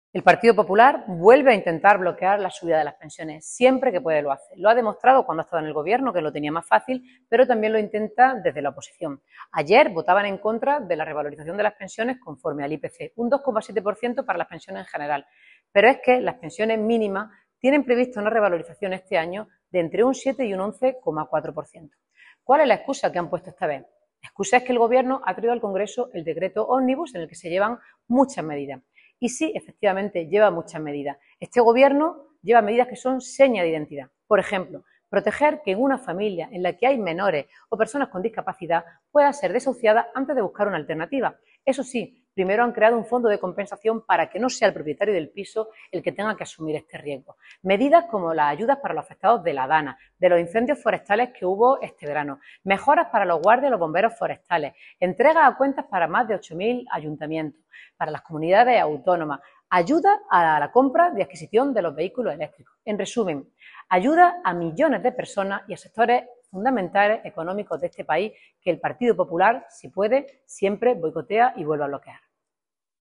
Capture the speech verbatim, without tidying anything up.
El Partido Popular vuelve a intentar bloquear la subida de las pensiones. Siempre que puede lo hace. Lo ha demostrado cuando ha estado en el Gobierno, que lo tenía más fácil, pero también lo intenta desde la oposición. Ayer votaban en contra de la revalorización de las pensiones conforme al I P C, un dos coma siete por ciento para las pensiones en general. Pero es que las pensiones mínimas tienen prevista una revalorización este año de entre un siete y un once coma cuatro por ciento. ¿Cuál es la excusa que han puesto esta vez? La excusa es que el Gobierno ha traído al Congreso el decreto ómnibus en el que se llevan muchas medidas. Y sí, efectivamente, lleva muchas medidas. Este Gobierno lleva medidas que son seña de identidad. Por ejemplo, proteger que en una familia en la que hay menores o personas con discapacidad pueda ser desahuciada antes de buscar una alternativa. Eso sí, primero han creado un fondo de compensación para que no sea el propietario del piso el que tenga que asumir este riesgo. Medidas como las ayudas para los afectados de la DANA, de los incendios forestales que hubo este verano, mejoras para los guardias y los bomberos forestales, entregas a cuentas para más de ocho mil ayuntamientos, para las comunidades autónomas, ayuda a la compra y adquisición de los vehículos eléctricos. En resumen, ayuda a millones de personas y a sectores fundamentales económicos de este país que el Partido Popular, si puede, siempre boicotea y vuelve a bloquear.